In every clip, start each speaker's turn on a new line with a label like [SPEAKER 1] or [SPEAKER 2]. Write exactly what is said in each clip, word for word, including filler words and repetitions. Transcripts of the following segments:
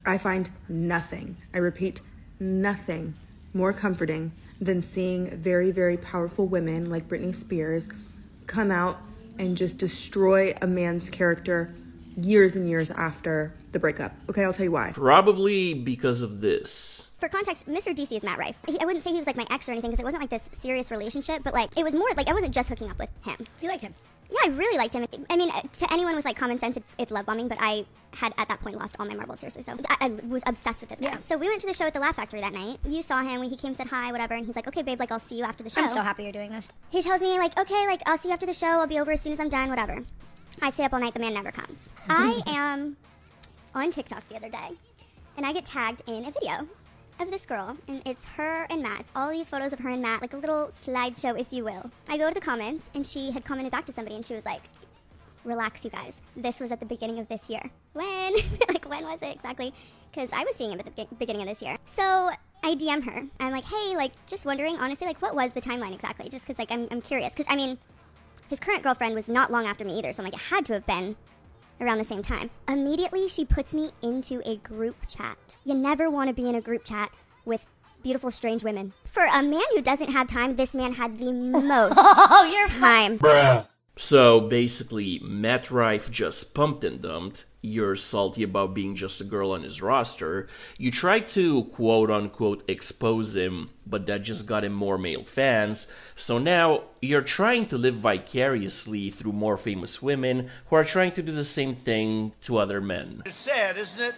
[SPEAKER 1] I find nothing, I repeat, nothing more comforting than seeing very, very powerful women like Britney Spears come out and just destroy a man's character years and years after the breakup. Okay, I'll tell you why.
[SPEAKER 2] Probably because of this.
[SPEAKER 3] For context, Mister D C is Matt Rife. He, I wouldn't say he was like my ex or anything because it wasn't like this serious relationship, but like it was more like I wasn't just hooking up with him.
[SPEAKER 4] You liked him?
[SPEAKER 3] Yeah, I really liked him. I mean, to anyone with like common sense, it's, it's love bombing, but I had at that point lost all my marbles, seriously. So I, I was obsessed with this guy.
[SPEAKER 4] Yeah.
[SPEAKER 3] So we went to the show at the Laugh Factory that night. You saw him. He came, said hi, whatever, and he's like, okay, babe, like I'll see you after the show.
[SPEAKER 4] I'm so happy you're doing this.
[SPEAKER 3] He tells me like, okay, like I'll see you after the show. I'll be over as soon as I'm done, whatever. I stay up all night. The man never comes. I am on TikTok the other day, and I get tagged in a video of this girl, and it's her and Matt. It's all these photos of her and Matt, like a little slideshow, if you will. I go to the comments, and she had commented back to somebody, and she was like, relax, you guys. This was at the beginning of this year. When? Like, when was it exactly? Because I was seeing him at the be- beginning of this year. So I D M her. I'm like, hey, like, just wondering, honestly, like, what was the timeline exactly? Just because, like, I'm, I'm curious. Because, I mean, his current girlfriend was not long after me either, so I'm like, it had to have been around the same time. Immediately, she puts me into a group chat. You never want to be in a group chat with beautiful, strange women. For a man who doesn't have time, this man had the most
[SPEAKER 4] oh, you're
[SPEAKER 3] time.
[SPEAKER 5] Bruh.
[SPEAKER 2] So basically, Matt Rife just pumped and dumped. You're salty about being just a girl on his roster. You tried to quote-unquote expose him, but that just got him more male fans. So now, you're trying to live vicariously through more famous women who are trying to do the same thing to other men.
[SPEAKER 5] It's sad, isn't it?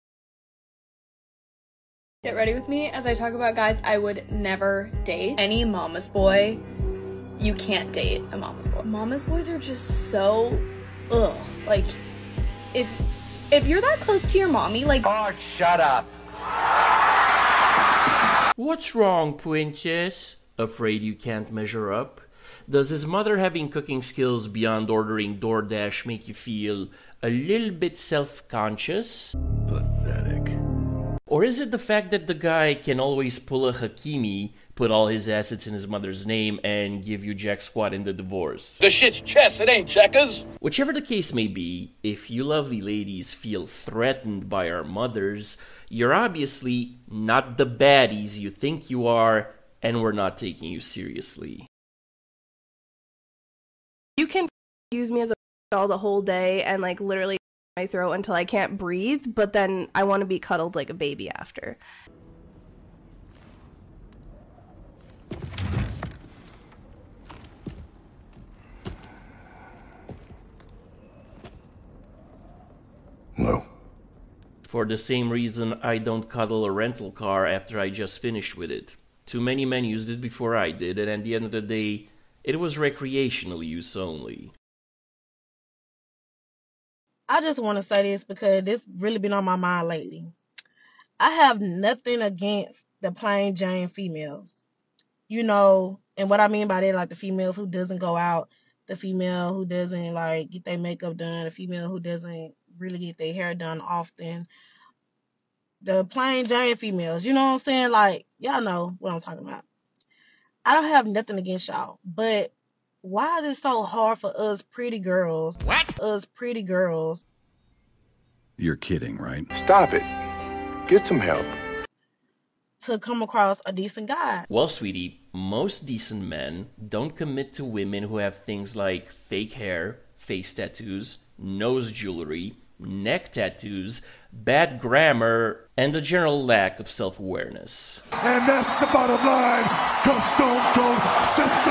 [SPEAKER 6] Get ready with me as I talk about guys I would never date. Any mama's boy. You can't date a mama's boy. Mama's boys are just so, ugh. Like, if if you're that close to your mommy, like...
[SPEAKER 5] Oh, shut up.
[SPEAKER 2] What's wrong, princess? Afraid you can't measure up? Does his mother having cooking skills beyond ordering DoorDash make you feel a little bit self-conscious?
[SPEAKER 5] Pathetic.
[SPEAKER 2] Or is it the fact that the guy can always pull a Hakimi, put all his assets in his mother's name, and give you jack squat in the divorce?
[SPEAKER 7] The shit's chess, it ain't checkers.
[SPEAKER 2] Whichever the case may be, if you lovely ladies feel threatened by our mothers, you're obviously not the baddies you think you are, and we're not taking you seriously.
[SPEAKER 8] You can use me as a doll the whole day and like literally my throat until I can't breathe, but then I want to be cuddled like a baby after.
[SPEAKER 5] No.
[SPEAKER 2] For the same reason I don't cuddle a rental car after I just finished with it. Too many men used it before I did, and at the end of the day, it was recreational use only.
[SPEAKER 9] I just want to say this because this really been on my mind lately. I have nothing against the plain Jane females. You know, and what I mean by that, like the females who doesn't go out, the female who doesn't like get their makeup done, the female who doesn't really get their hair done often. The plain Jane females, you know what I'm saying? Like, y'all know what I'm talking about. I don't have nothing against y'all, but why is it so hard for us pretty girls?
[SPEAKER 7] What?
[SPEAKER 9] Us pretty girls.
[SPEAKER 10] You're kidding, right?
[SPEAKER 5] Stop it. Get some help.
[SPEAKER 9] To come across a decent guy.
[SPEAKER 2] Well, sweetie, most decent men don't commit to women who have things like fake hair, face tattoos, nose jewelry, neck tattoos, bad grammar, and a general lack of self-awareness.
[SPEAKER 11] And that's the bottom line, 'cause Stone Cold said so.